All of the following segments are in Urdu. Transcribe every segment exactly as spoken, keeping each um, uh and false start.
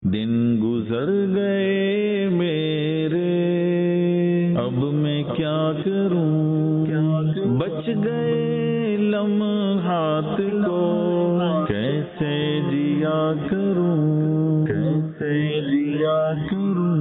दिन गुजर गए मेरे, अब मैं क्या करूं, बच गए लम्हात को कैसे जिया करूं, कैसे जिया करूं।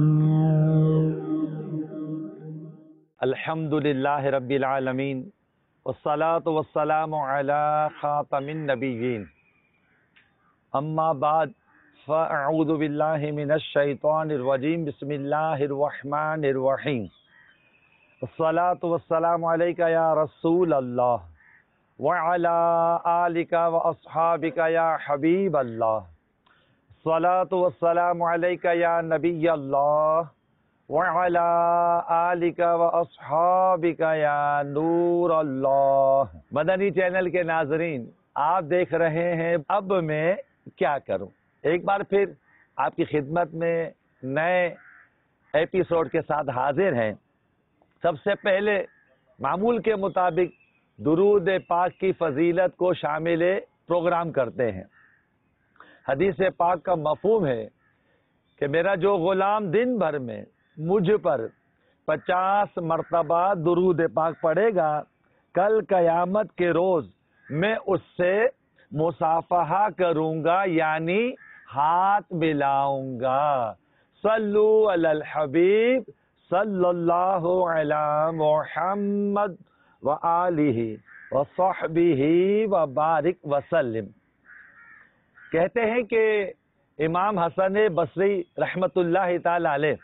अल्हम्दुलिल्लाह रब्बिल आलमीन वस्सलातु वस्सलामु अला खातमिन नबिय्यीन, अम्मा बाद फ़अऊज़ु बिल्लाहि मिनश शैतानिर रजीम, बिस्मिल्लाहिर रहमानिर रहीम। वस्सलातु वस्सलामु अलैका या रसूल अल्लाह व अला आलिका व अस्हाबिका या हबीब अल्लाह। वस्सलातु वस्सलामु अलैका या नबी अल्लाह व अला आलिका व अस्हाबिका या नूर अल्लाह। मदनी चैनल के नाजरीन, आप देख रहे हैं अब मैं क्या करूं। एक बार फिर आपकी खिदमत में नए एपिसोड के साथ हाजिर हैं। सबसे पहले मामूल के मुताबिक दुरूद पाक की फजीलत को शामिल प्रोग्राम करते हैं। हदीस पाक का मफहूम है कि मेरा जो गुलाम दिन भर में मुझ पर पचास मरतबा दुरूद पाक पढ़ेगा, कल कयामत के रोज मैं उससे मुसाफहा करूंगा, यानी हाथ मिलाऊंगा। सल्लु अलल हबीब सल्लल्लाहु अला मुहम्मद व आलिहि व सहबिहि व बारिक वसल्लम। कहते हैं कि इमाम हसन बसरी रहमतुल्लाह ताला अलैह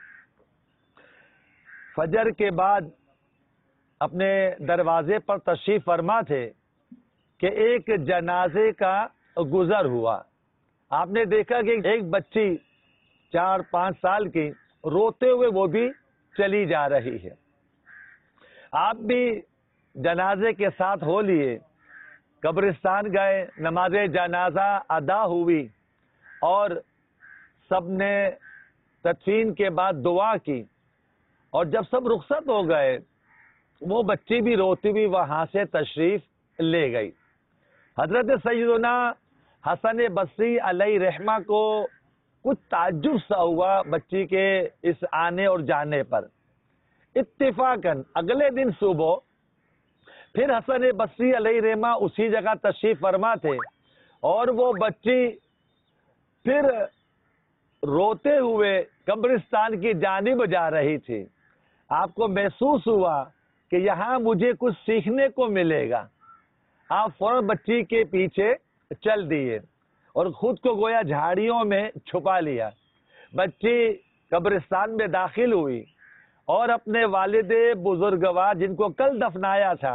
फजर के बाद अपने दरवाजे पर तशरीफ फरमा थे कि एक जनाजे का गुजर हुआ। आपने देखा कि एक बच्ची चार पांच साल की रोते हुए वो भी चली जा रही है। आप भी जनाजे के साथ हो लिए, कब्रिस्तान गए, नमाज जनाजा अदा हुई और सबने तदफीन के बाद दुआ की, और जब सब रुखसत हो गए वो बच्ची भी रोती हुई वहां से तशरीफ ले गई। हजरत सैयदना हसन बसरी अलैहि रहमा को कुछ ताज्जुब सा हुआ बच्ची के इस आने और जाने पर। इत्तिफाकन अगले दिन सुबह फिर हसन बसरी अलैहि रहमा उसी जगह तशरीफ फरमा थे और वो बच्ची फिर रोते हुए कब्रिस्तान की जानिब जा रही थी। आपको महसूस हुआ कि यहाँ मुझे कुछ सीखने को मिलेगा। आप फौरन बच्ची के पीछे चल दिए और खुद को गोया झाड़ियों में छुपा लिया। बच्ची कब्रिस्तान में दाखिल हुई और अपने वालिदे बुजुर्गवार जिनको कल दफनाया था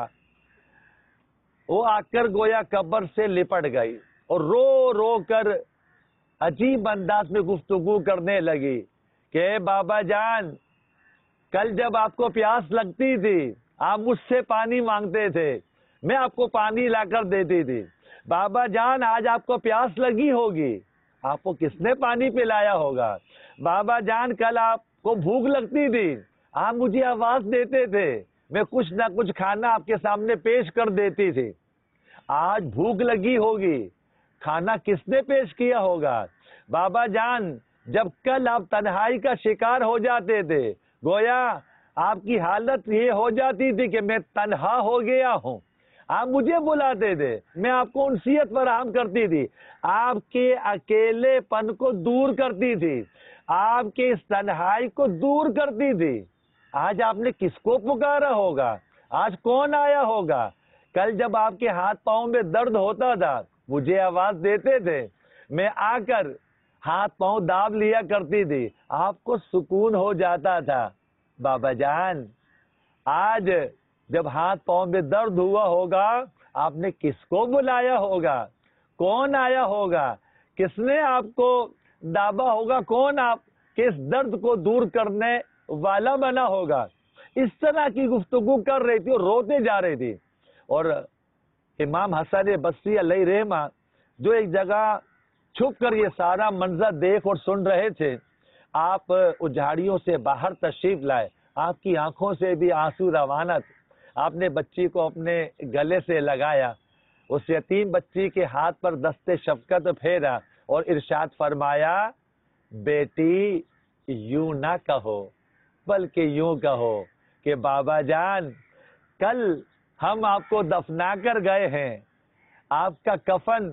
वो आकर गोया कब्र से लिपट गई और रो रो कर अजीब अंदाज में गुफ्तगू करने लगी कि बाबा जान, कल जब आपको प्यास लगती थी आप मुझसे पानी मांगते थे, मैं आपको पानी लाकर देती थी। बाबा जान, आज आपको प्यास लगी होगी, आपको किसने पानी पिलाया होगा। बाबा जान, कल आपको भूख लगती थी, आप मुझे आवाज देते थे, मैं कुछ ना कुछ खाना आपके सामने पेश कर देती थी। आज भूख लगी होगी, खाना किसने पेश किया होगा। बाबा जान, जब कल आप तन्हाई का शिकार हो जाते थे, गोया आपकी हालत ये हो जाती थी कि मैं तन्हा हो गया हूँ, आप मुझे बुलाते थे, मैं आपको उनसियत फराहम करती थी, आपके अकेलेपन को दूर करती थी, आपके इस तन्हाई को दूर करती थी। आज आपने किसको पुकारा होगा, आज कौन आया होगा। कल जब आपके हाथ पांव में दर्द होता था मुझे आवाज देते थे, मैं आकर हाथ पांव दाब लिया करती थी, आपको सुकून हो जाता था। बाबा जान, आज जब हाथ पांव में दर्द हुआ होगा आपने किसको बुलाया होगा, कौन आया होगा, किसने आपको दाबा होगा, कौन आपके इस दर्द को दूर करने वाला बना होगा। इस तरह की गुफ्तगू कर रही थी और रोते जा रही थी। और इमाम हसन बसरी अलैहि रहमा जो एक जगह छुप कर ये सारा मंजर देख और सुन रहे थे, आप उस झाड़ियों से बाहर तशरीफ लाए, आपकी आंखों से भी आंसू रवाना थे। आपने बच्ची को अपने गले से लगाया, उस यतीम बच्ची के हाथ पर दस्ते शफकत फेरा और इरशाद फरमाया بیٹی یوں نہ کہو بلکہ یوں کہو کہ بابا جان کل ہم آپ کو دفنا کر گئے ہیں، آپ کا کفن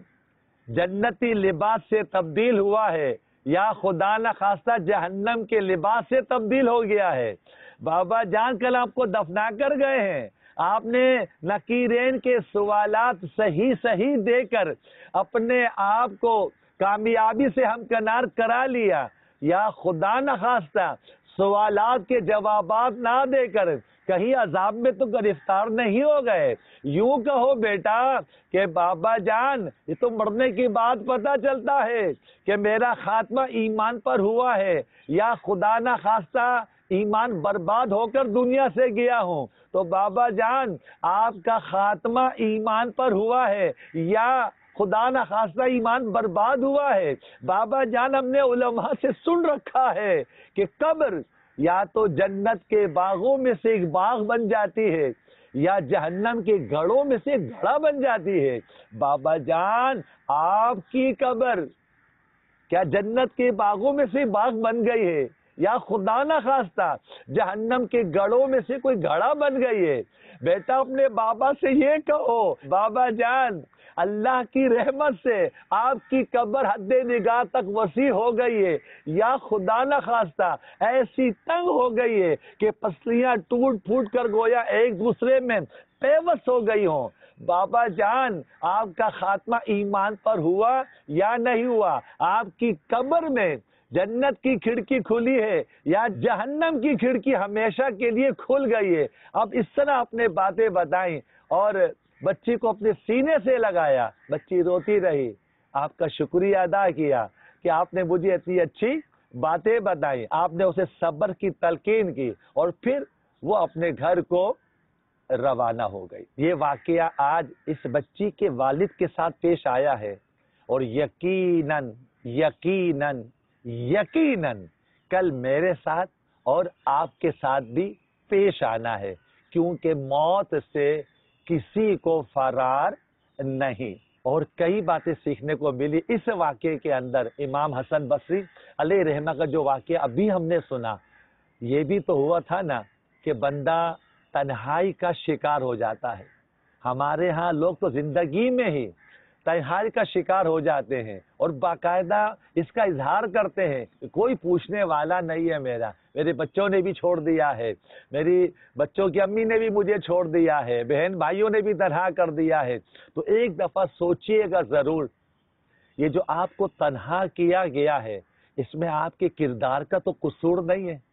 جنتی لباس سے تبدیل ہوا ہے یا خدا نہ خواستہ جہنم کے لباس سے تبدیل ہو گیا ہے۔ بابا جان کل آپ کو دفنا کر گئے ہیں، آپ نے نکیرین کے سوالات صحیح صحیح دے کر اپنے آپ کو کامیابی سے ہمکنار کرا لیا، یا خدا نہ خواستہ سوالات کے جوابات نہ دے کر کہیں عذاب میں تو گرفتار نہیں ہو گئے۔ یوں کہو بیٹا کہ بابا جان یہ تو مرنے کی بات پتہ چلتا ہے کہ میرا خاتمہ ایمان پر ہوا ہے، یا خدا نہ خواستہ ایمان برباد ہو کر دنیا سے گیا ہوں، تو بابا جان آپ کا خاتمہ ایمان پر ہوا ہے یا خدا نہ خواستہ ایمان برباد ہوا ہے۔ بابا جان ہم نے علماء سے سن رکھا ہے کہ قبر یا تو جنت کے باغوں میں سے ایک باغ بن جاتی ہے یا جہنم کے گھڑوں میں سے گھڑا بن جاتی ہے۔ بابا جان آپ کی قبر کیا جنت کے باغوں میں سے باغ بن گئی ہے یا خدا نہ خواستہ جہنم کے گڑھوں میں سے کوئی گھڑا بن گئی ہے؟ بیٹا اپنے بابا سے یہ کہو بابا جان اللہ کی رحمت سے آپ کی قبر حد نگاہ تک وسیع ہو گئی ہے یا خدا نہ خواستہ ایسی تنگ ہو گئی ہے کہ پسلیاں ٹوٹ پھوٹ کر گویا ایک دوسرے میں پیوست ہو گئی ہوں۔ بابا جان آپ کا خاتمہ ایمان پر ہوا یا نہیں ہوا؟ آپ کی قبر میں جنت کی کھڑکی کھلی ہے یا جہنم کی کھڑکی ہمیشہ کے لیے کھل گئی ہے؟ اب اس طرح اپنے باتیں بتائیں اور بچی کو اپنے سینے سے لگایا۔ بچی روتی رہی، آپ کا شکریہ ادا کیا کہ آپ نے مجھے اتنی اچھی باتیں بتائیں، آپ نے اسے صبر کی تلقین کی اور پھر وہ اپنے گھر کو روانہ ہو گئی۔ یہ واقعہ آج اس بچی کے والد کے ساتھ پیش آیا ہے اور یقیناً یقیناً یقیناً کل میرے ساتھ اور آپ کے ساتھ بھی پیش آنا ہے، کیونکہ موت سے کسی کو فرار نہیں۔ اور کئی باتیں سیکھنے کو ملی اس واقعے کے اندر۔ امام حسن بصری علیہ رحمہ کا جو واقعہ ابھی ہم نے سنا، یہ بھی تو ہوا تھا نا کہ بندہ تنہائی کا شکار ہو جاتا ہے۔ ہمارے ہاں لوگ تو زندگی میں ہی تنہائی کا شکار ہو جاتے ہیں اور باقاعدہ اس کا اظہار کرتے ہیں کہ کوئی پوچھنے والا نہیں ہے، میرا میرے بچوں نے بھی چھوڑ دیا ہے، میری بچوں کی امی نے بھی مجھے چھوڑ دیا ہے، بہن بھائیوں نے بھی تنہا کر دیا ہے۔ تو ایک دفعہ سوچئے گا ضرور، یہ جو آپ کو تنہا کیا گیا ہے اس میں آپ کے کردار کا تو قصور نہیں ہے،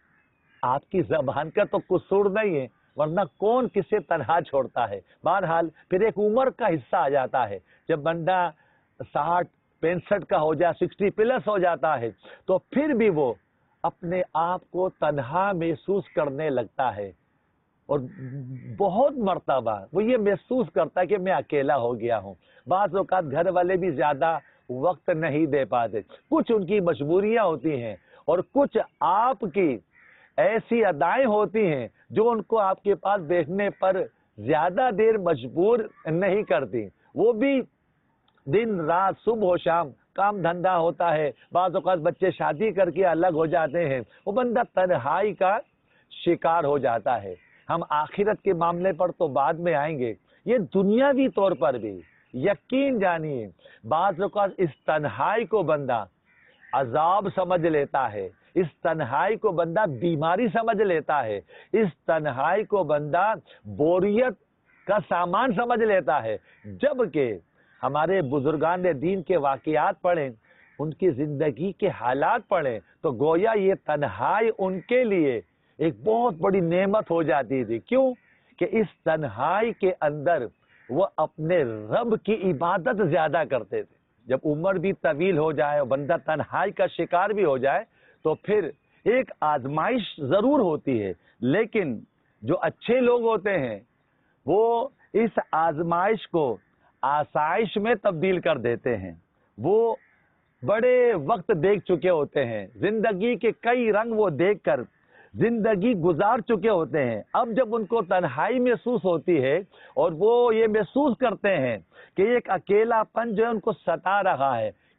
آپ کی زبان کا تو قصور نہیں ہے، ورنہ کون کسے تنہا چھوڑتا ہے۔ بہرحال پھر ایک عمر کا حصہ آ جاتا ہے، جب بندہ ساٹھ پینسٹھ کا ہو جائے، سکسٹی پلس ہو جاتا ہے، تو پھر بھی وہ اپنے آپ کو تنہا محسوس کرنے لگتا ہے اور بہت مرتبہ وہ یہ محسوس کرتا ہے کہ میں اکیلا ہو گیا ہوں۔ بعض اوقات گھر والے بھی زیادہ وقت نہیں دے پاتے، کچھ ان کی مجبوریاں ہوتی ہیں اور کچھ آپ کی ایسی ادائیں ہوتی ہیں جو ان کو آپ کے پاس بیٹھنے پر زیادہ دیر مجبور نہیں کرتی۔ وہ بھی دن رات صبح و شام کام دھندا ہوتا ہے، بعض اوقات بچے شادی کر کے الگ ہو جاتے ہیں، وہ بندہ تنہائی کا شکار ہو جاتا ہے۔ ہم آخرت کے معاملے پر تو بعد میں آئیں گے، یہ دنیاوی طور پر بھی یقین جانیے بعض اوقات اس تنہائی کو بندہ عذاب سمجھ لیتا ہے، اس تنہائی کو بندہ بیماری سمجھ لیتا ہے، اس تنہائی کو بندہ بوریت کا سامان سمجھ لیتا ہے، جبکہ ہمارے بزرگان دین کے واقعات پڑھیں، ان کی زندگی کے حالات پڑھیں تو گویا یہ تنہائی ان کے لیے ایک بہت بڑی نعمت ہو جاتی تھی۔ کیوں کہ اس تنہائی کے اندر وہ اپنے رب کی عبادت زیادہ کرتے تھے۔ جب عمر بھی طویل ہو جائے اور بندہ تنہائی کا شکار بھی ہو جائے تو پھر ایک آزمائش ضرور ہوتی ہے، لیکن جو اچھے لوگ ہوتے ہیں وہ اس آزمائش کو آسائش میں تبدیل کر دیتے ہیں۔ وہ بڑے وقت دیکھ چکے ہوتے ہیں، زندگی کے کئی رنگ وہ دیکھ کر زندگی گزار چکے ہوتے ہیں۔ اب جب ان کو تنہائی محسوس ہوتی ہے اور وہ یہ محسوس کرتے ہیں کہ ایک اکیلا پن جو ہے ان کو ستا رہا ہے،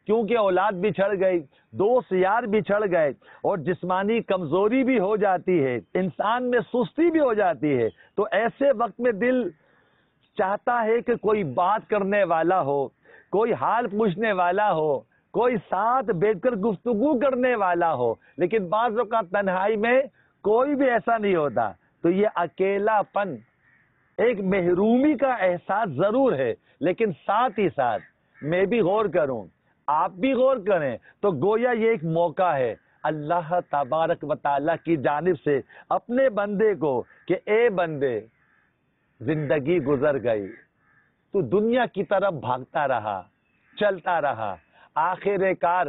کیونکہ اولاد بچھڑ گئی، دوست یار بچھڑ گئے اور جسمانی کمزوری بھی ہو جاتی ہے، انسان میں سستی بھی ہو جاتی ہے، تو ایسے وقت میں دل چاہتا ہے کہ کوئی بات کرنے والا ہو، کوئی حال پوچھنے والا ہو، کوئی ساتھ بیٹھ کر گفتگو کرنے والا ہو، لیکن بعض اوقات تنہائی میں کوئی بھی ایسا نہیں ہوتا، تو یہ اکیلا پن، ایک محرومی کا احساس ضرور ہے، لیکن ساتھ ہی ساتھ میں بھی غور کروں، آپ بھی غور کریں، تو گویا یہ ایک موقع ہے اللہ تبارک و تعالیٰ کی جانب سے اپنے بندے کو کہ اے بندے، زندگی گزر گئی، تو دنیا کی طرف بھاگتا رہا، چلتا رہا، آخر کار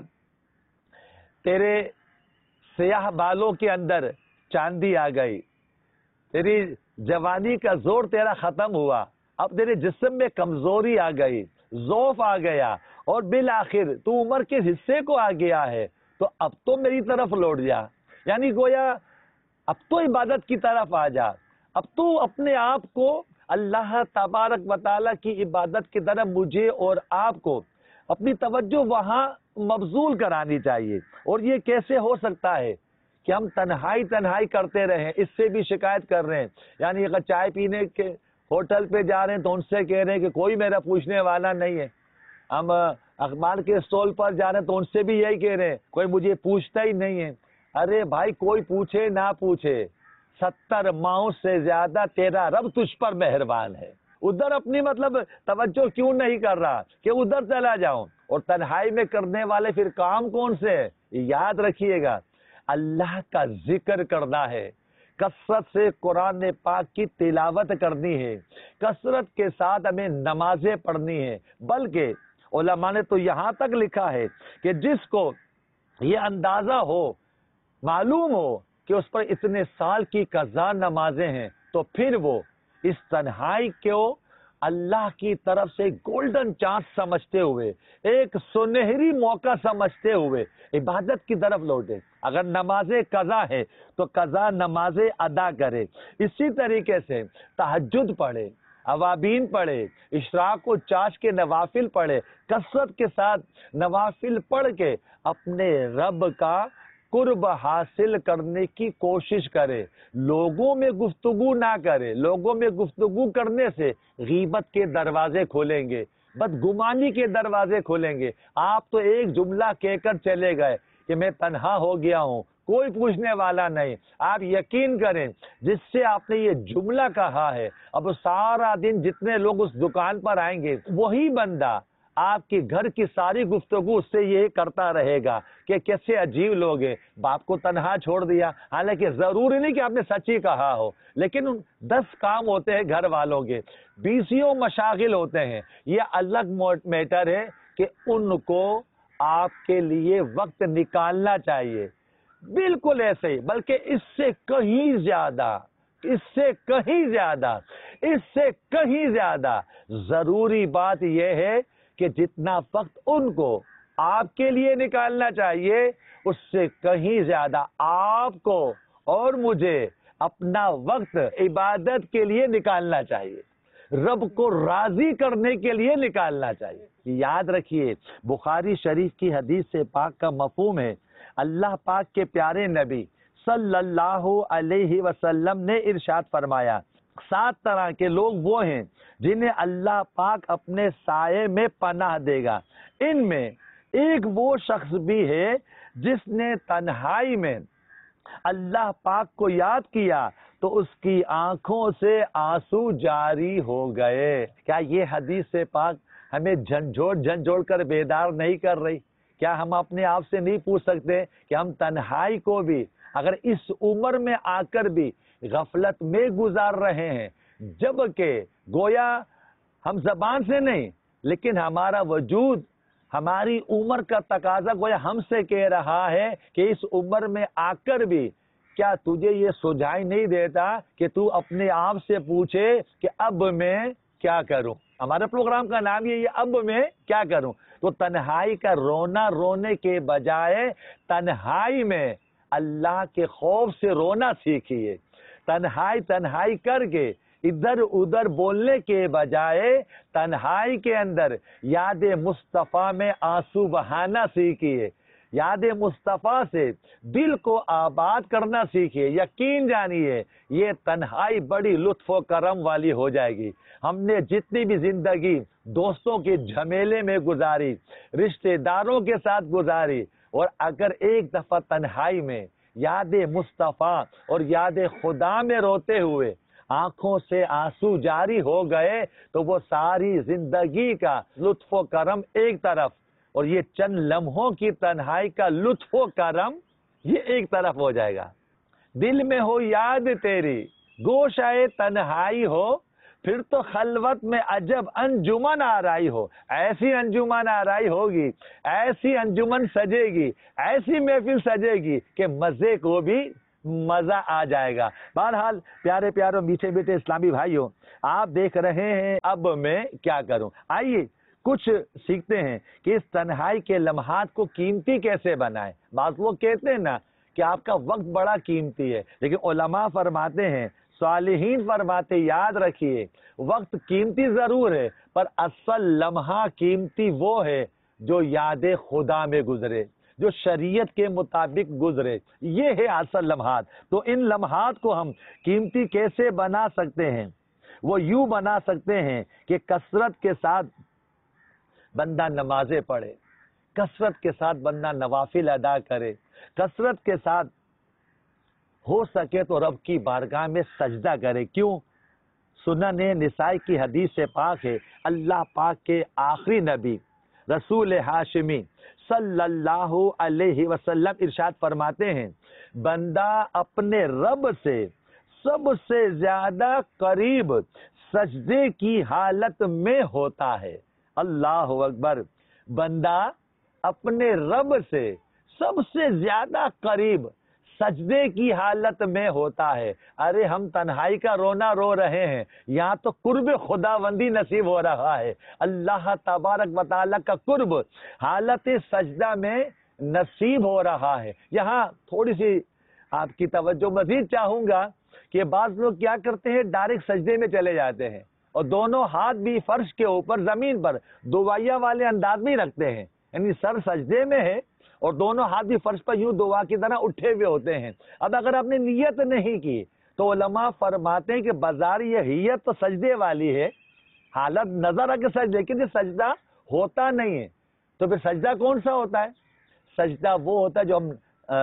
تیرے سیاہ بالوں کے اندر چاندی آ گئی، تیری جوانی کا زور تیرا ختم ہوا، اب تیرے جسم میں کمزوری آ گئی، ضعف آ گیا، اور بالآخر تو عمر کے حصے کو آ گیا ہے، تو اب تو میری طرف لوٹ جا، یعنی گویا اب تو عبادت کی طرف آ جا، اب تو اپنے آپ کو اللہ تبارک و تعالیٰ کی عبادت کی طرف مجھے اور آپ کو اپنی توجہ وہاں مبذول کرانی چاہیے۔ اور یہ کیسے ہو سکتا ہے کہ ہم تنہائی تنہائی کرتے رہیں، اس سے بھی شکایت کر رہے ہیں، یعنی اگر چائے پینے کے ہوٹل پہ جا رہے ہیں تو ان سے کہہ رہے ہیں کہ کوئی میرا پوچھنے والا نہیں ہے، ہم اخبار کے اسٹال پر جا رہے ہیں تو ان سے بھی یہی کہہ رہے ہیں کوئی مجھے پوچھتا ہی نہیں ہے۔ ارے بھائی، کوئی پوچھے نہ پوچھے، ستر ماہوں سے زیادہ تیرا رب تجھ پر مہربان ہے، ادھر اپنی مطلب توجہ کیوں نہیں کر رہا کہ ادھر چلا جاؤں؟ اور تنہائی میں کرنے والے پھر کام کون سے ہے؟ یاد رکھیے گا، اللہ کا ذکر کرنا ہے، کثرت سے قرآن پاک کی تلاوت کرنی ہے، کثرت کے ساتھ ہمیں نمازیں پڑھنی ہے، بلکہ علماء نے تو یہاں تک لکھا ہے کہ جس کو یہ اندازہ ہو، معلوم ہو کہ اس پر اتنے سال کی قضا نمازیں ہیں، تو پھر وہ اس تنہائی کو اللہ کی طرف سے گولڈن چانس سمجھتے ہوئے، ایک سنہری موقع سمجھتے ہوئے عبادت کی طرف لوٹے۔ اگر نمازیں قضا ہے تو قضا نمازیں ادا کرے، اسی طریقے سے تہجد پڑھے، اوابین پڑھے، اشراق و چاش کے نوافل پڑھے، کثرت کے ساتھ نوافل پڑھ کے اپنے رب کا قرب حاصل کرنے کی کوشش کرے، لوگوں میں گفتگو نہ کرے، لوگوں میں گفتگو کرنے سے غیبت کے دروازے کھولیں گے، بدگمانی کے دروازے کھولیں گے۔ آپ تو ایک جملہ کہہ کر چلے گئے کہ میں تنہا ہو گیا ہوں، کوئی پوچھنے والا نہیں، آپ یقین کریں جس سے آپ نے یہ جملہ کہا ہے، اب سارا دن جتنے لوگ اس دکان پر آئیں گے وہی بندہ آپ کے گھر کی ساری گفتگو اس سے یہ کرتا رہے گا کہ کیسے عجیب لوگ ہیں، باپ کو تنہا چھوڑ دیا، حالانکہ ضروری نہیں کہ آپ نے سچ ہی کہا ہو، لیکن دس کام ہوتے ہیں گھر والوں کے، بیسیوں مشاغل ہوتے ہیں، یہ الگ میٹر ہے کہ ان کو آپ کے لیے وقت نکالنا چاہیے، بالکل ایسے ہی، بلکہ اس سے کہیں زیادہ اس سے کہیں زیادہ اس سے کہیں زیادہ ضروری بات یہ ہے کہ جتنا وقت ان کو آپ کے لیے نکالنا چاہیے، اس سے کہیں زیادہ آپ کو اور مجھے اپنا وقت عبادت کے لیے نکالنا چاہیے، رب کو راضی کرنے کے لیے نکالنا چاہیے۔ یاد رکھیے، بخاری شریف کی حدیث سے پاک کا مفہوم ہے، اللہ پاک کے پیارے نبی صلی اللہ علیہ وسلم نے ارشاد فرمایا، سات طرح کے لوگ وہ ہیں جنہیں اللہ پاک اپنے سائے میں پناہ دے گا، ان میں ایک وہ شخص بھی ہے جس نے تنہائی میں اللہ پاک کو یاد کیا تو اس کی آنکھوں سے آنسو جاری ہو گئے۔ کیا یہ حدیث سے پاک ہمیں جھنجھوڑ جھنجھوڑ کر بیدار نہیں کر رہی؟ کیا ہم اپنے آپ سے نہیں پوچھ سکتے کہ ہم تنہائی کو بھی اگر اس عمر میں آ کر بھی غفلت میں گزار رہے ہیں، جبکہ گویا ہم زبان سے نہیں لیکن ہمارا وجود، ہماری عمر کا تقاضا گویا ہم سے کہہ رہا ہے کہ اس عمر میں آ کر بھی کیا تجھے یہ سجھائی نہیں دیتا کہ تو اپنے آپ سے پوچھے کہ اب میں کیا کروں؟ ہمارے پروگرام کا نام یہ ہے، اب میں کیا کروں؟ تو تنہائی کا رونا رونے کے بجائے تنہائی میں اللہ کے خوف سے رونا سیکھیے، تنہائی تنہائی کر کے ادھر ادھر بولنے کے بجائے تنہائی کے اندر یاد مصطفیٰ میں آنسو بہانا سیکھیے، یاد مصطفیٰ سے دل کو آباد کرنا سیکھیے۔ یقین جانیے یہ تنہائی بڑی لطف و کرم والی ہو جائے گی۔ ہم نے جتنی بھی زندگی دوستوں کے جھمیلے میں گزاری، رشتہ داروں کے ساتھ گزاری، اور اگر ایک دفعہ تنہائی میں یاد مصطفیٰ اور یاد خدا میں روتے ہوئے آنکھوں سے آنسو جاری ہو گئے تو وہ ساری زندگی کا لطف و کرم ایک طرف، اور یہ چند لمحوں کی تنہائی کا لطف و کرم یہ ایک طرف ہو جائے گا۔ دل میں ہو یاد تیری گوشائے تنہائی ہو، پھر تو خلوت میں عجب انجمن آرائی ہو۔ ایسی انجمن آرائی ہوگی، ایسی انجمن سجے گی، ایسی محفل سجے گی کہ مزے کو بھی مزہ آ جائے گا۔ بہرحال پیارے پیارے میٹھے میٹھے اسلامی بھائیوں، آپ دیکھ رہے ہیں اب میں کیا کروں۔ آئیے کچھ سیکھتے ہیں کہ اس تنہائی کے لمحات کو قیمتی کیسے بنائیں۔ بعض لوگ کہتے ہیں نا کہ آپ کا وقت بڑا قیمتی ہے، لیکن علماء فرماتے ہیں، صالحین فرماتے، یاد رکھیے وقت قیمتی ضرور ہے، پر اصل لمحہ قیمتی وہ ہے جو یاد خدا میں گزرے، جو شریعت کے مطابق گزرے، یہ ہے اصل لمحات۔ تو ان لمحات کو ہم قیمتی کیسے بنا سکتے ہیں؟ وہ یوں بنا سکتے ہیں کہ کثرت کے ساتھ بندہ نمازیں پڑھے، کثرت کے ساتھ بندہ نوافل ادا کرے، کثرت کے ساتھ ہو سکے تو رب کی بارگاہ میں سجدہ کرے۔ کیوں؟ سنن نسائی کی حدیث سے پاک ہے، اللہ پاک کے آخری نبی رسول ہاشمی صلی اللہ علیہ وسلم ارشاد فرماتے ہیں، بندہ اپنے رب سے سب سے زیادہ قریب سجدے کی حالت میں ہوتا ہے۔ اللہ اکبر، بندہ اپنے رب سے سب سے زیادہ قریب سجدے کی حالت میں ہوتا ہے۔ ارے ہم تنہائی کا رونا رو رہے ہیں، یہاں تو قرب خداوندی نصیب ہو رہا ہے۔ اللہ تبارک و تعالیٰ کا قرب حالت سجدہ میں نصیب ہو رہا ہے۔ یہاں تھوڑی سی آپ کی توجہ مزید چاہوں گا کہ بعض لوگ کیا کرتے ہیں، ڈائریکٹ سجدے میں چلے جاتے ہیں اور دونوں ہاتھ بھی فرش کے اوپر زمین پر دعائیا والے انداز میں رکھتے ہیں، یعنی سر سجدے میں ہے اور دونوں ہاتھ بھی فرش پر یوں دعا کی طرح اٹھے ہوئے ہوتے ہیں۔ اب اگر آپ نے نیت نہیں کی تو علماء فرماتے ہیں کہ بظاہر یہ نیت تو سجدے والی ہے، حالت نظر آ کے سجدے، لیکن یہ سجدہ ہوتا نہیں ہے۔ تو پھر سجدہ کون سا ہوتا ہے؟ سجدہ وہ ہوتا ہے جو ہم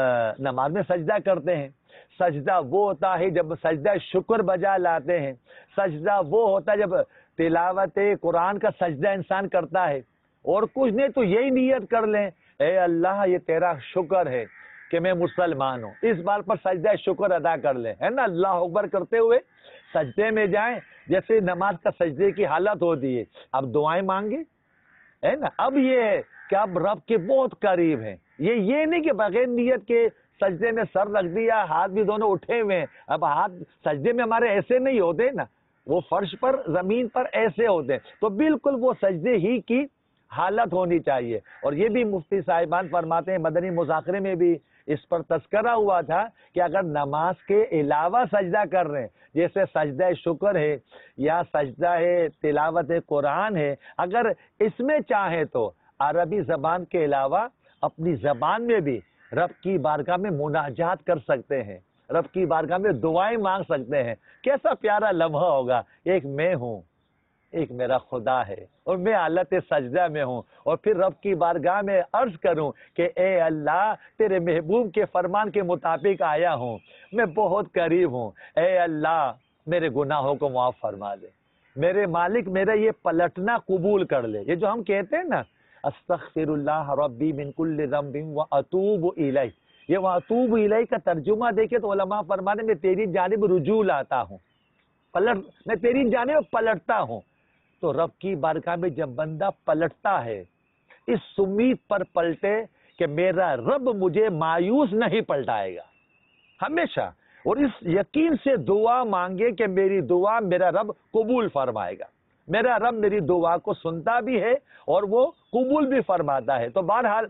نماز میں سجدہ کرتے ہیں، سجدہ وہ ہوتا ہے جب سجدہ شکر بجا لاتے ہیں، سجدہ وہ ہوتا ہے جب تلاوت قرآن کا سجدہ انسان کرتا ہے، اور کچھ نہیں تو یہی نیت کر لیں، اے اللہ یہ تیرا شکر ہے کہ میں مسلمان ہوں، اس بات پر سجدہ شکر ادا کر لیں، ہے نا، اللہ اکبر کرتے ہوئے سجدے میں جائیں، جیسے نماز کا سجدے کی حالت ہوتی ہے، اب دعائیں مانگے، ہے نا۔ اب یہ ہے کہ اب رب کے بہت قریب ہیں، یہ یہ نہیں کہ بغیر نیت کے سجدے میں سر رکھ دیا، ہاتھ بھی دونوں اٹھے ہوئے ہیں۔ اب ہاتھ سجدے میں ہمارے ایسے نہیں ہوتے نا، وہ فرش پر زمین پر ایسے ہوتے ہیں، تو بالکل وہ سجدے ہی کی حالت ہونی چاہیے۔ اور یہ بھی مفتی صاحبان فرماتے ہیں، مدنی مذاکرے میں بھی اس پر تذکرہ ہوا تھا کہ اگر نماز کے علاوہ سجدہ کر رہے ہیں، جیسے سجدہ شکر ہے یا سجدہ ہے تلاوت قرآن ہے، اگر اس میں چاہیں تو عربی زبان کے علاوہ اپنی زبان میں بھی رب کی بارگاہ میں مناجات کر سکتے ہیں، رب کی بارگاہ میں دعائیں مانگ سکتے ہیں۔ کیسا پیارا لمحہ ہوگا، ایک میں ہوں، ایک میرا خدا ہے، اور میں حالت سجدہ میں ہوں، اور پھر رب کی بارگاہ میں عرض کروں کہ اے اللہ تیرے محبوب کے فرمان کے مطابق آیا ہوں، میں بہت قریب ہوں، اے اللہ میرے گناہوں کو معاف فرما دے، میرے مالک میرا یہ پلٹنا قبول کر لے۔ یہ جو ہم کہتے ہیں نا، استغفر اللہ ربی من کل ذنب واتوب الیہ، یہ واتوب الیہ کا ترجمہ دیکھے تو علماء فرماتے ہیں میں تیری جانب رجوع لاتا ہوں، پلٹ میں تیری جانب پلٹتا ہوں۔ تو رب کی بارگاہ میں جب بندہ پلٹتا ہے، اس امید پر پلٹے کہ میرا رب مجھے مایوس نہیں پلٹائے گا ہمیشہ، اور اس یقین سے دعا مانگے کہ میری دعا میرا رب قبول فرمائے گا، میرا رب میری دعا کو سنتا بھی ہے اور وہ قبول بھی فرماتا ہے۔ تو بہرحال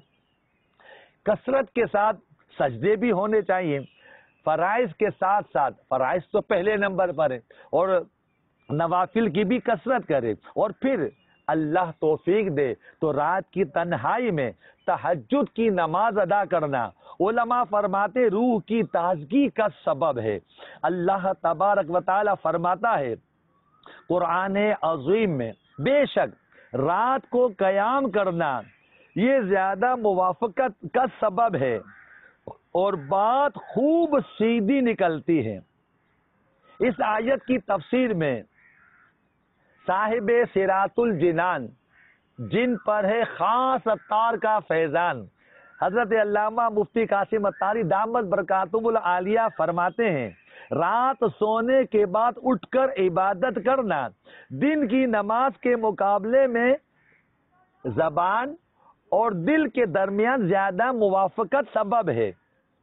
کثرت کے ساتھ سجدے بھی ہونے چاہیے، فرائض کے ساتھ ساتھ، فرائض تو پہلے نمبر پر ہے، اور نوافل کی بھی کثرت کرے، اور پھر اللہ توفیق دے تو رات کی تنہائی میں تہجد کی نماز ادا کرنا علماء فرماتے روح کی تازگی کا سبب ہے۔ اللہ تبارک و تعالی فرماتا ہے قرآن عظیم میں، بے شک رات کو قیام کرنا یہ زیادہ موافقت کا سبب ہے اور بات خوب سیدھی نکلتی ہے۔ اس آیت کی تفسیر میں صاحب سراۃ الجنان، جن پر ہے خاص اتار کا فیضان، حضرت علامہ مفتی قاسم اتاری دامت برکاتہم العالیہ فرماتے ہیں رات سونے کے بعد اٹھ کر عبادت کرنا دن کی نماز کے مقابلے میں زبان اور دل کے درمیان زیادہ موافقت سبب ہے۔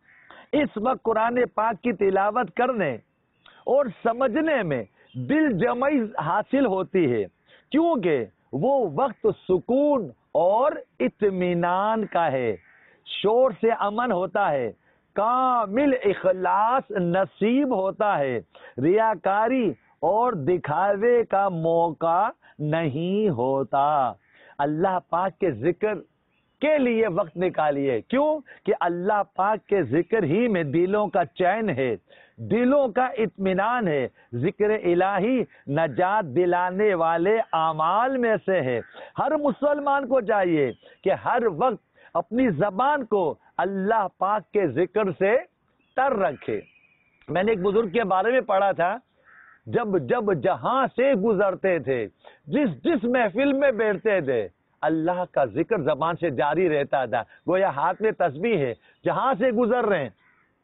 اس وقت قرآن پاک کی تلاوت کرنے اور سمجھنے میں دل جمعی حاصل ہوتی ہے، کیونکہ وہ وقت سکون اور اطمینان کا ہے، شور سے امن ہوتا ہے، کامل اخلاص نصیب ہوتا ہے، ریاکاری اور دکھاوے کا موقع نہیں ہوتا۔ اللہ پاک کے ذکر کے لیے وقت نکالیے، کیوں کہ اللہ پاک کے ذکر ہی میں دلوں کا چین ہے، دلوں کا اطمینان ہے۔ ذکر الہی نجات دلانے والے اعمال میں سے ہے۔ ہر مسلمان کو چاہیے کہ ہر وقت اپنی زبان کو اللہ پاک کے ذکر سے تر رکھے۔ میں نے ایک بزرگ کے بارے میں پڑھا تھا، جب جب جہاں سے گزرتے تھے، جس جس محفل میں بیٹھتے تھے، اللہ کا ذکر زبان سے جاری رہتا تھا، گویا ہاتھ میں تسبیح ہے، جہاں سے گزر رہے ہیں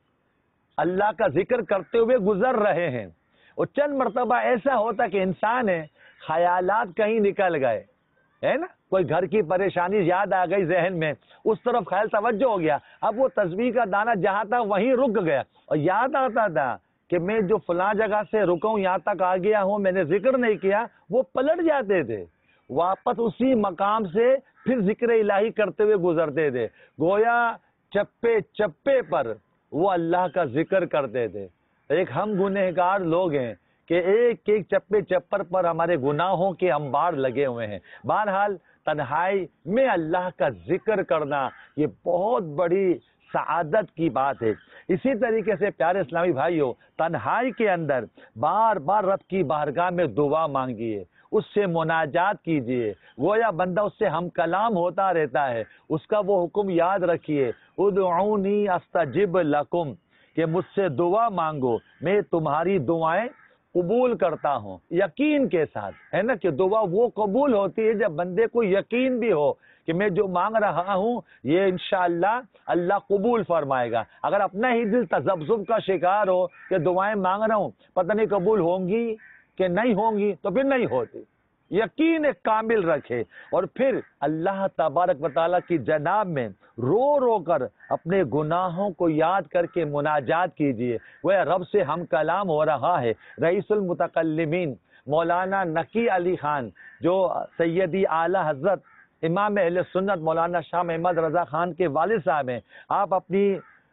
اللہ کا ذکر کرتے ہوئے گزر رہے ہیں۔ اور چند مرتبہ ایسا ہوتا کہ انسان ہے خیالات کہیں نکل گئے، ہے نا، کوئی گھر کی پریشانی یاد آ گئی ذہن میں، اس طرف خیال توجہ ہو گیا، اب وہ تسبیح کا دانہ جہاں تھا وہیں رک گیا، اور یاد آتا تھا کہ میں جو فلاں جگہ سے رکا ہوں یہاں تک آ گیا ہوں، میں نے ذکر نہیں کیا، وہ پلٹ جاتے تھے، واپس اسی مقام سے پھر ذکر الہی کرتے ہوئے گزرتے تھے، گویا چپے چپے پر وہ اللہ کا ذکر کرتے تھے۔ ایک ہم گنہگار لوگ ہیں کہ ایک ایک چپے چپر پر ہمارے گناہوں کے انبار لگے ہوئے ہیں۔ بہرحال تنہائی میں اللہ کا ذکر کرنا یہ بہت بڑی سعادت کی بات ہے۔ اسی طریقے سے پیارے اسلامی بھائیوں، تنہائی کے اندر بار بار رب کی بارگاہ میں دعا مانگیے، اس سے مناجات کیجئے، گویا بندہ اس سے ہم کلام ہوتا رہتا ہے، اس کا وہ حکم یاد رکھیے، ادعونی استجب لکم، کہ مجھ سے دعا مانگو میں تمہاری دعائیں قبول کرتا ہوں، یقین کے ساتھ، ہے نا، کہ دعا وہ قبول ہوتی ہے جب بندے کو یقین بھی ہو کہ میں جو مانگ رہا ہوں یہ انشاءاللہ اللہ قبول فرمائے گا۔ اگر اپنا ہی دل تذبذب کا شکار ہو کہ دعائیں مانگ رہا ہوں پتہ نہیں قبول ہوں گی کہ نہیں ہوں گی، تو پھر نہیں ہوتی۔ یقین ایک کامل رکھے اور پھر اللہ تبارک و تعالیٰ کی جناب میں رو رو کر اپنے گناہوں کو یاد کر کے مناجات کیجئے، وہ رب سے ہم کلام ہو رہا ہے۔ رئیس المتکلمین مولانا نقی علی خان، جو سیدی اعلی حضرت امام اہل سنت مولانا شاہ محمد رضا خان کے والد صاحب ہیں، آپ اپنی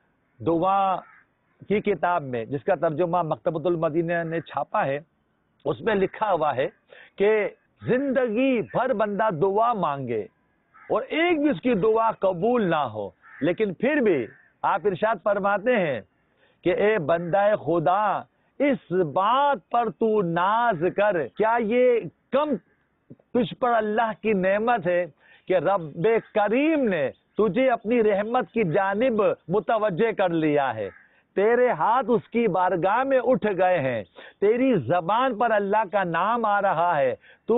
دعا کی کتاب میں، جس کا ترجمہ مکتبۃ المدینہ نے چھاپا ہے، اس میں لکھا ہوا ہے کہ زندگی بھر بندہ دعا مانگے اور ایک بھی اس کی دعا قبول نہ ہو، لیکن پھر بھی آپ ارشاد فرماتے ہیں کہ اے بندہ خدا اس بات پر تو ناز کر، کیا یہ کم تجھ پر اللہ کی نعمت ہے کہ رب کریم نے تجھے اپنی رحمت کی جانب متوجہ کر لیا ہے، تیرے ہاتھ اس کی بارگاہ میں اٹھ گئے ہیں، تیری زبان پر اللہ کا نام آ رہا ہے، تو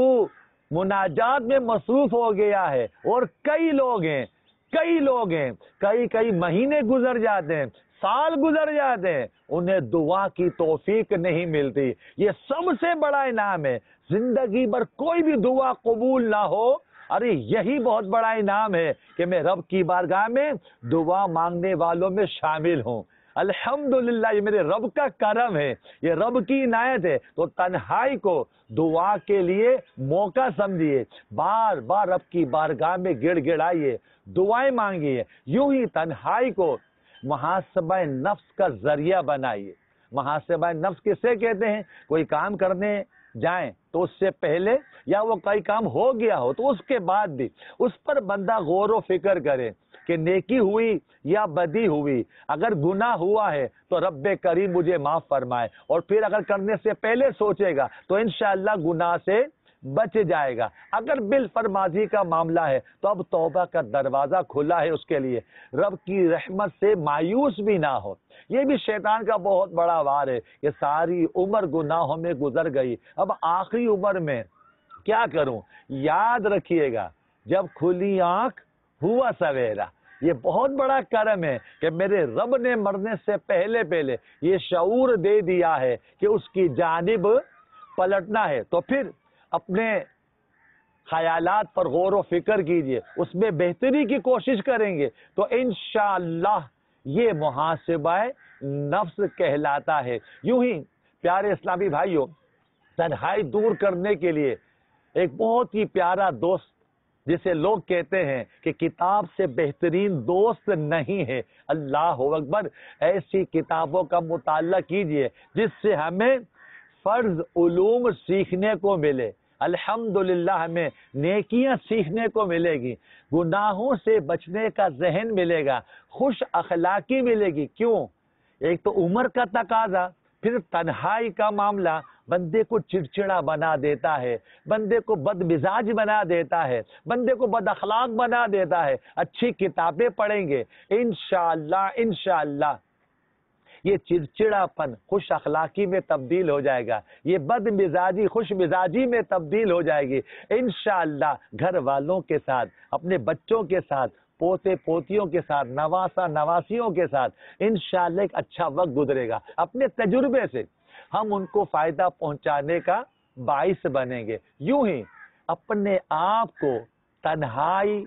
مناجات میں مصروف ہو گیا ہے، اور کئی لوگ ہیں کئی لوگ ہیں کئی کئی مہینے گزر جاتے ہیں، سال گزر جاتے ہیں، انہیں دعا کی توفیق نہیں ملتی۔ یہ سب سے بڑا انعام ہے، زندگی بھر کوئی بھی دعا قبول نہ ہو، ارے یہی بہت بڑا انعام ہے کہ میں رب کی بارگاہ میں دعا مانگنے والوں میں شامل ہوں۔ الحمدللہ، یہ میرے رب کا کرم ہے، یہ رب کی عنایت ہے۔ تو تنہائی کو دعا کے لیے موقع سمجھیے، بار بار رب کی بارگاہ میں گڑ گڑائیے، دعائیں مانگیے، یوں ہی تنہائی کو محاسبہ نفس کا ذریعہ بنائیے۔ محاسبہ نفس کسے کہتے ہیں؟ کوئی کام کرنے جائیں تو اس سے پہلے یا وہ کوئی کام ہو گیا ہو تو اس کے بعد بھی اس پر بندہ غور و فکر کرے کہ نیکی ہوئی یا بدی ہوئی. اگر گناہ ہوا ہے تو رب کریم مجھے معاف فرمائے, اور پھر اگر کرنے سے پہلے سوچے گا تو انشاءاللہ گناہ سے بچ جائے گا. اگر بالفرمازی کا معاملہ ہے تو اب توبہ کا دروازہ کھلا ہے اس کے لیے, رب کی رحمت سے مایوس بھی نہ ہو. یہ بھی شیطان کا بہت بڑا وار ہے کہ ساری عمر گناہوں میں گزر گئی, اب آخری عمر میں کیا کروں. یاد رکھیے گا, جب کھلی آنکھ ہوا سویرا. یہ بہت بڑا کرم ہے کہ میرے رب نے مرنے سے پہلے پہلے یہ شعور دے دیا ہے کہ اس کی جانب پلٹنا ہے. تو پھر اپنے خیالات پر غور و فکر کیجئے, اس میں بہتری کی کوشش کریں گے تو انشاءاللہ یہ محاسبہ نفس کہلاتا ہے. یوں ہی پیارے اسلامی بھائیوں, تنہائی دور کرنے کے لیے ایک بہت ہی پیارا دوست جسے لوگ کہتے ہیں کہ کتاب سے بہترین دوست نہیں ہے, اللہ اکبر, ایسی کتابوں کا مطالعہ کیجئے جس سے ہمیں فرض علوم سیکھنے کو ملے. الحمدللہ ہمیں نیکیاں سیکھنے کو ملے گی, گناہوں سے بچنے کا ذہن ملے گا, خوش اخلاقی ملے گی. کیوں؟ ایک تو عمر کا تقاضا, پھر تنہائی کا معاملہ بندے کو چڑچڑا بنا دیتا ہے, بندے کو بد مزاج بنا دیتا ہے, بندے کو بد اخلاق بنا دیتا ہے. اچھی کتابیں پڑھیں گے انشاءاللہ انشاءاللہ یہ چڑچڑا پن خوش اخلاقی میں تبدیل ہو جائے گا, یہ بد مزاجی خوش مزاجی میں تبدیل ہو جائے گی. انشاءاللہ گھر والوں کے ساتھ, اپنے بچوں کے ساتھ, پوتے پوتیوں کے ساتھ, نواسا نواسیوں کے ساتھ انشاءاللہ ایک اچھا وقت گزرے گا. اپنے تجربے سے ہم ان کو فائدہ پہنچانے کا باعث بنیں گے. یوں ہی اپنے آپ کو تنہائی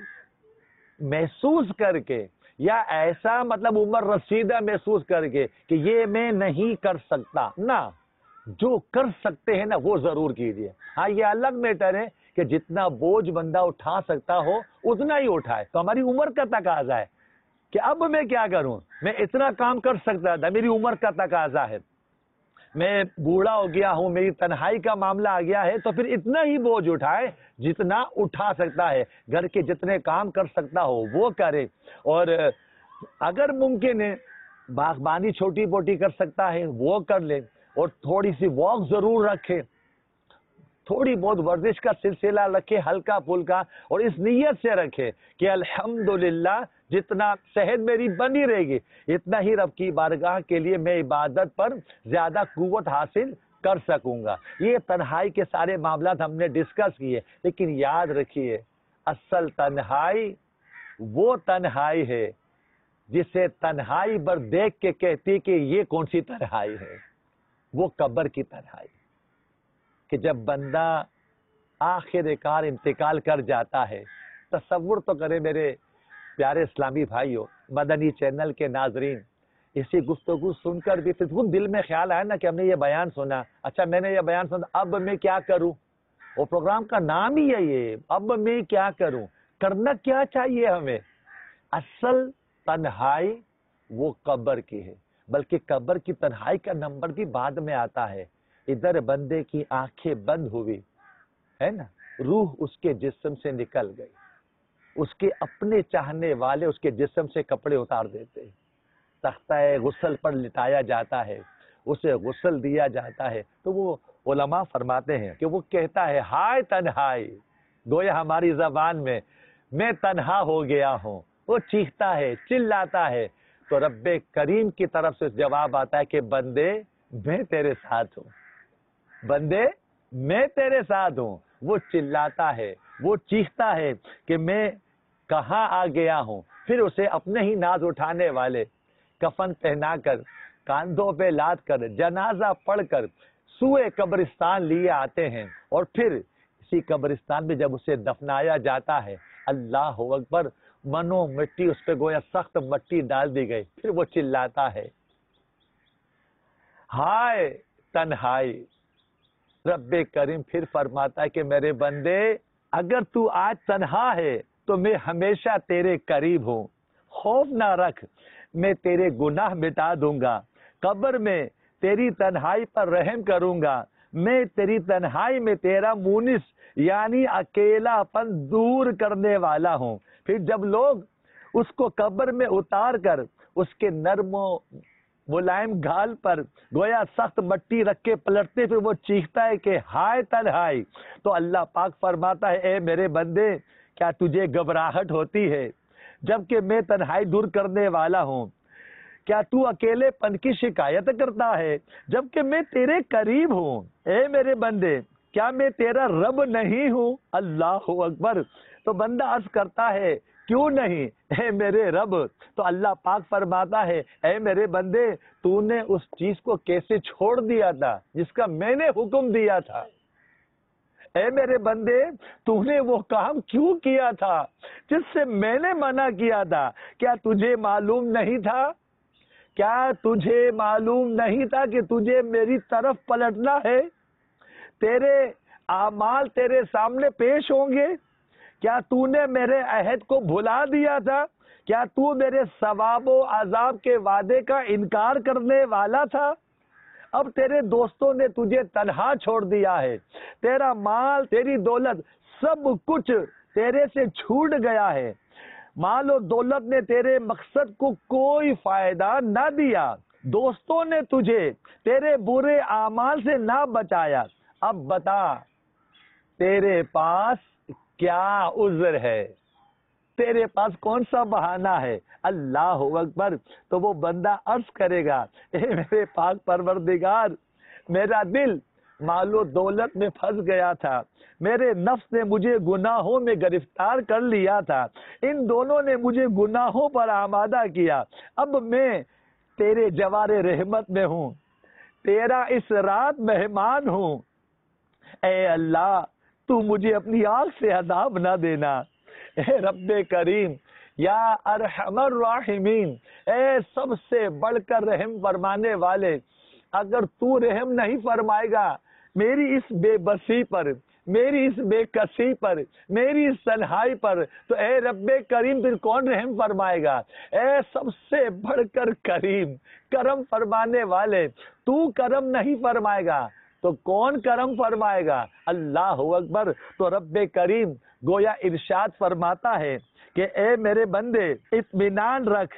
محسوس کر کے یا ایسا مطلب عمر رسیدہ محسوس کر کے کہ یہ میں نہیں کر سکتا, نہ, جو کر سکتے ہیں نا وہ ضرور کیجئے. ہاں یہ الگ میٹر ہے کہ جتنا بوجھ بندہ اٹھا سکتا ہو اتنا ہی اٹھائے. تو ہماری عمر کا تقاضا ہے کہ اب میں کیا کروں, میں اتنا کام کر سکتا تھا, میری عمر کا تقاضا ہے, میں بوڑھا ہو گیا ہوں, میری تنہائی کا معاملہ آ گیا ہے, تو پھر اتنا ہی بوجھ اٹھائے جتنا اٹھا سکتا ہے. گھر کے جتنے کام کر سکتا ہو وہ کرے, اور اگر ممکن ہے باغبانی چھوٹی موٹی کر سکتا ہے وہ کر لے, اور تھوڑی سی واک ضرور رکھے, تھوڑی بہت ورزش کا سلسلہ رکھے ہلکا پھلکا, اور اس نیت سے رکھے کہ الحمدللہ جتنا صحت میری بنی رہے گی اتنا ہی رب کی بارگاہ کے لیے میں عبادت پر زیادہ قوت حاصل کر سکوں گا. یہ تنہائی کے سارے معاملات ہم نے ڈسکس کیے, لیکن یاد رکھیے اصل تنہائی وہ تنہائی ہے جسے تنہائی بر دیکھ کے کہتی کہ یہ کون سی تنہائی ہے, وہ قبر کی تنہائی, کہ جب بندہ آخر کار انتقال کر جاتا ہے. تصور تو کرے میرے پیارے اسلامی بھائیوں, مدنی چینل کے ناظرین, اسی گفتگو سن کر بھی پھر دل میں خیال آیا نا کہ ہم نے یہ بیان سنا, اچھا میں نے یہ بیان سنا, اب میں کیا کروں, وہ پروگرام کا نام ہی ہے یہ, اب میں کیا کروں, کرنا کیا چاہیے ہمیں. اصل تنہائی وہ قبر کی ہے, بلکہ قبر کی تنہائی کا نمبر بھی بعد میں آتا ہے. ادھر بندے کی آنکھیں بند ہوئی ہے نا, روح اس کے جسم سے نکل گئی, اس کے اپنے چاہنے والے اس کے جسم سے کپڑے اتار دیتے, تختہ غسل پر لٹایا جاتا ہے, اسے غسل دیا جاتا ہے. تو وہ علماء فرماتے ہیں کہ وہ کہتا ہے ہائے تنہائی, گویا ہماری زبان میں میں تنہا ہو گیا ہوں. وہ چیختا ہے, چلاتا ہے, تو رب کریم کی طرف سے جواب آتا ہے کہ بندے میں تیرے ساتھ ہوں, بندے میں تیرے ساتھ ہوں. وہ چلاتا ہے, وہ چیختا ہے کہ میں کہاں آ گیا ہوں. پھر اسے اپنے ہی ناز اٹھانے والے کفن پہنا کر, کاندھوں پہ لاد کر, جنازہ پڑھ کر سوئے قبرستان لیے آتے ہیں, اور پھر اسی قبرستان میں جب اسے دفنایا جاتا ہے, اللہ اکبر, منو مٹی اس پہ گویا سخت مٹی ڈال دی گئی. پھر وہ چلاتا ہے ہائے تنہائی. رب کریم پھر فرماتا ہے کہ میرے بندے اگر تو آج تنہا ہے تو میں ہمیشہ تیرے قریب ہوں, خوف نہ رکھ, میں تیرے گناہ مٹا دوں گا, قبر میں تیری تنہائی پر رحم کروں گا, میں تیری تنہائی میں تیرا مونس یعنی اکیلا پن دور کرنے والا ہوں. پھر جب لوگ اس کو قبر میں اتار کر اس کے نرم و ملائم گال پر گویا سخت مٹی رکھ کے پلٹتے پھر وہ چیختا ہے کہ ہائے تنہائی، تو اللہ پاک فرماتا ہے اے میرے بندے کیا تجھے گھبراہٹ ہوتی ہے جبکہ میں تنہائی دور کرنے والا ہوں؟ کیا تو اکیلے پن کی شکایت کرتا ہے جبکہ میں تیرے قریب ہوں؟ اے میرے بندے کیا میں تیرا رب نہیں ہوں؟ اللہ اکبر. تو بندہ عرض کرتا ہے کیوں نہیں اے میرے رب؟ تو اللہ پاک فرماتا ہے اے میرے بندے تو نے اس چیز کو کیسے چھوڑ دیا تھا جس کا میں نے حکم دیا تھا؟ اے میرے بندے تو نے وہ کام کیوں کیا تھا جس سے میں نے منع کیا تھا؟ کیا تجھے معلوم نہیں تھا کیا تجھے معلوم نہیں تھا کہ تجھے میری طرف پلٹنا ہے؟ تیرے اعمال تیرے سامنے پیش ہوں گے. کیا تو نے میرے عہد کو بھلا دیا تھا؟ کیا تو میرے ثواب و عذاب کے وعدے کا انکار کرنے والا تھا؟ اب تیرے دوستوں نے تجھے تنہا چھوڑ دیا ہے، تیرا مال تیری دولت سب کچھ تیرے سے چھوٹ گیا ہے. مال و دولت نے تیرے مقصد کو کوئی فائدہ نہ دیا، دوستوں نے تجھے تیرے برے اعمال سے نہ بچایا. اب بتا تیرے پاس کیا عذر ہے، تیرے پاس کون سا بہانہ ہے؟ اللہ اکبر. تو وہ بندہ عرض کرے گا اے میرے پاک پروردگار میرا دل مال و دولت میں پھنس گیا تھا، میرے نفس نے مجھے گناہوں میں گرفتار کر لیا تھا، ان دونوں نے مجھے گناہوں پر آمادہ کیا. اب میں تیرے جوار رحمت میں ہوں، تیرا اس رات مہمان ہوں. اے اللہ تو مجھے اپنی آنکھ سے عذاب نہ دینا. اے رب کریم یا ارحم الراحمین، اے سب سے بڑھ کر رحم فرمانے والے، اگر تو رحم نہیں فرمائے گا میری اس بے بسی پر، میری اس بے کسی پر، میری اس تنہائی پر، تو اے رب کریم پھر کون رحم فرمائے گا؟ اے سب سے بڑھ کر کریم کرم فرمانے والے، تو کرم نہیں فرمائے گا تو کون کرم فرمائے گا؟ اللہ اکبر. تو رب کریم گویا ارشاد فرماتا ہے کہ اے میرے بندے اطمینان رکھ،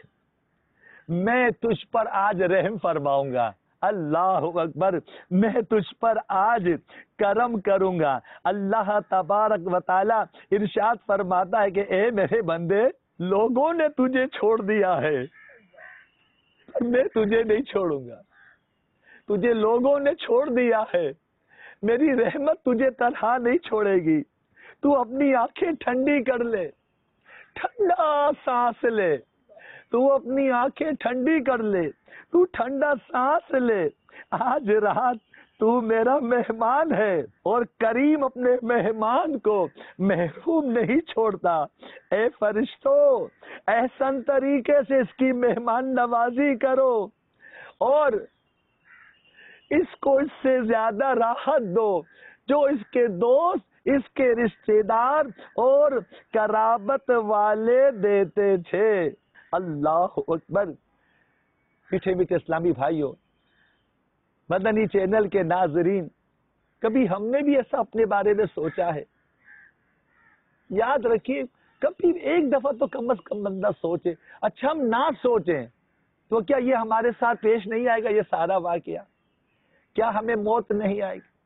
میں تجھ پر آج رحم فرماؤں گا. اللہ اکبر. میں تجھ پر آج کرم کروں گا. اللہ تبارک و تعالی ارشاد فرماتا ہے کہ اے میرے بندے لوگوں نے تجھے چھوڑ دیا ہے، میں تجھے نہیں چھوڑوں گا. تجھے لوگوں نے چھوڑ دیا ہے، میری رحمت تجھے تنہا نہیں چھوڑے گی. تو اپنی آنکھیں ٹھنڈی کر لے، ٹھنڈا سانس لے، تو اپنی آنکھیں ٹھنڈی کر لے، تو ٹھنڈا سانس لے. آج رات تو میرا مہمان ہے اور کریم اپنے مہمان کو محروم نہیں چھوڑتا. اے فرشتوں احسن طریقے سے اس کی مہمان نوازی کرو اور اس کو اس سے زیادہ راحت دو جو اس کے دوست، اس کے رشتہ دار اور قرابت والے دیتے تھے. اللہ اکبر. میٹھے میٹھے اسلامی بھائیوں، مدنی چینل کے ناظرین، کبھی ہم نے بھی ایسا اپنے بارے میں سوچا ہے؟ یاد رکھیے کبھی ایک دفعہ تو کم از کم بندہ سوچے. اچھا ہم نہ سوچیں تو کیا یہ ہمارے ساتھ پیش نہیں آئے گا یہ سارا واقعہ؟ کیا ہمیں موت نہیں آئے گی؟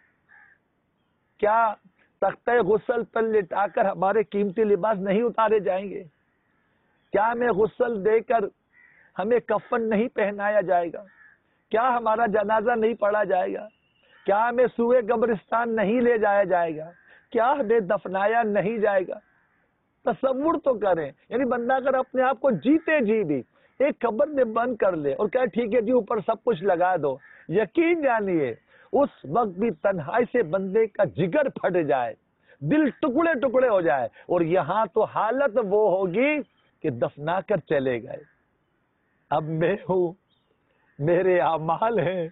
کیا تختہ غسل پر لٹا کر ہمارے قیمتی لباس نہیں اتارے جائیں گے؟ کیا ہمیں غسل دے کر ہمیں کفن نہیں پہنایا جائے گا؟ کیا ہمارا جنازہ نہیں پڑھا جائے گا؟ کیا ہمیں سوئے قبرستان نہیں لے جایا جائے گا؟ کیا ہمیں دفنایا نہیں جائے گا؟ تصور تو کریں. یعنی بندہ اگر اپنے آپ کو جیتے جی بھی ایک قبر میں بند کر لے اور کہے ٹھیک ہے جی اوپر سب کچھ لگا دو، یقین جانیے اس وقت بھی تنہائی سے بندے کا جگر پھٹ جائے، دل ٹکڑے ٹکڑے ہو جائے. اور یہاں تو حالت وہ ہوگی کہ دفنا کر چلے گئے، اب میں ہوں، میرے اعمال ہیں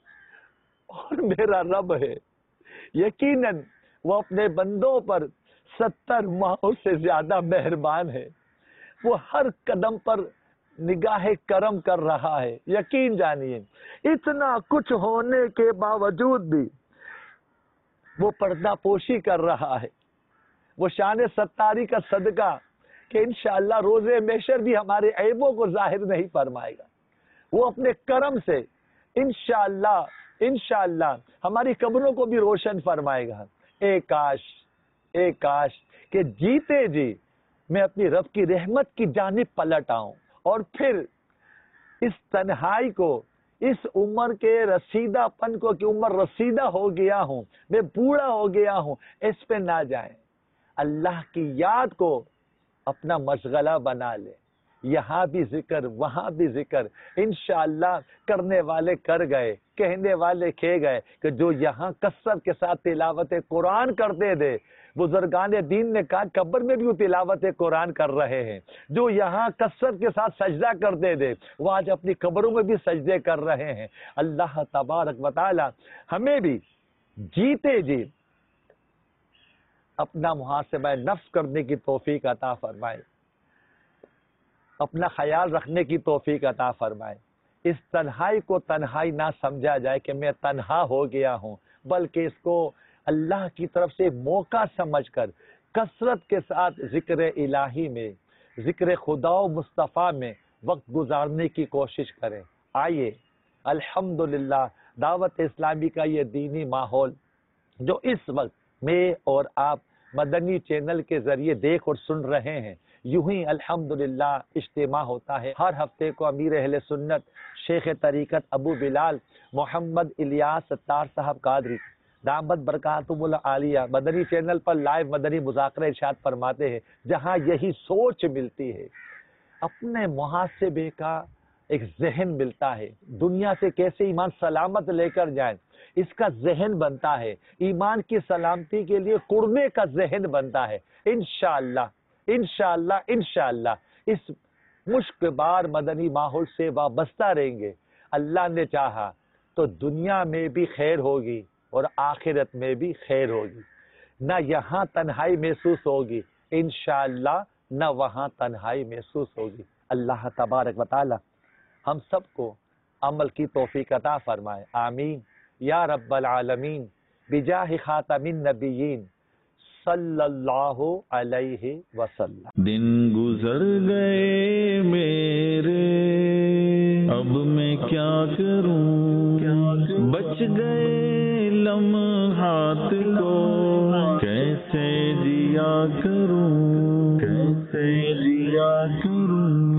اور میرا رب ہے. یقیناً وہ اپنے بندوں پر ستر ماہوں سے زیادہ مہربان ہے. وہ ہر قدم پر نگاہ کرم کر رہا ہے. یقین جانیے اتنا کچھ ہونے کے باوجود بھی وہ پردہ پوشی کر رہا ہے، وہ شان ستاری کا صدقہ کہ انشاءاللہ روز محشر بھی ہمارے عیبوں کو ظاہر نہیں فرمائے گا، وہ اپنے کرم سے انشاءاللہ انشاءاللہ ہماری قبروں کو بھی روشن فرمائے گا۔ اے کاش اے کاش کہ جیتے جی میں اپنی رب کی رحمت کی جانب پلٹ آؤں اور پھر اس تنہائی کو، اس عمر کے رسیدہ پن کو کہ عمر رسیدہ ہو گیا ہوں، میں بوڑھا ہو گیا ہوں، اس پہ نہ جائیں، اللہ کی یاد کو اپنا مشغلہ بنا لے، یہاں بھی ذکر وہاں بھی ذکر، انشاءاللہ کرنے والے کر گئے، کہنے والے کہے گئے کہ جو یہاں کثرت کے ساتھ تلاوت قرآن کرتے تھے، بزرگان دین نے کہا قبر میں بھی وہ تلاوت قرآن کر رہے ہیں، جو یہاں کثرت کے ساتھ سجدہ کرتے تھے وہ آج اپنی قبروں میں بھی سجدے کر رہے ہیں۔ اللہ تبارک و تعالی ہمیں بھی جیتے جی اپنا محاسبہ نفس کرنے کی توفیق عطا فرمائے، اپنا خیال رکھنے کی توفیق عطا فرمائے، اس تنہائی کو تنہائی نہ سمجھا جائے کہ میں تنہا ہو گیا ہوں، بلکہ اس کو اللہ کی طرف سے موقع سمجھ کر کثرت کے ساتھ ذکر الہی میں، ذکر خدا و مصطفیٰ میں وقت گزارنے کی کوشش کریں۔ آئیے الحمدللہ دعوت اسلامی کا یہ دینی ماحول جو اس وقت میں اور آپ مدنی چینل کے ذریعے دیکھ اور سن رہے ہیں، یوں ہی الحمدللہ اجتماع ہوتا ہے ہر ہفتے کو۔ امیر اہل سنت شیخ طریقت ابو بلال محمد الیاس ستار صاحب قادری دامت برکاتہم العالیہ مدنی چینل پر لائیو مدنی مذاکرہ ارشاد فرماتے ہیں، جہاں یہی سوچ ملتی ہے، اپنے محاسبے کا ایک ذہن ملتا ہے، دنیا سے کیسے ایمان سلامت لے کر جائیں اس کا ذہن بنتا ہے، ایمان کی سلامتی کے لیے قربے کا ذہن بنتا ہے۔ انشاءاللہ انشاءاللہ انشاءاللہ اس مشک بار مدنی ماحول سے وابستہ رہیں گے، اللہ نے چاہا تو دنیا میں بھی خیر ہوگی اور آخرت میں بھی خیر ہوگی، نہ یہاں تنہائی محسوس ہوگی انشاءاللہ، نہ وہاں تنہائی محسوس ہوگی۔ اللہ تبارک و تعالی ہم سب کو عمل کی توفیق عطا فرمائے، آمین یا رب العالمین، بجاہ خاتم النبیین صلی اللہ علیہ وسلم۔ دن گزر گئے میرے اب میں کیا کروں، بچ گئے لمحات کو کیسے جیا کروں، کیسے جیا کروں۔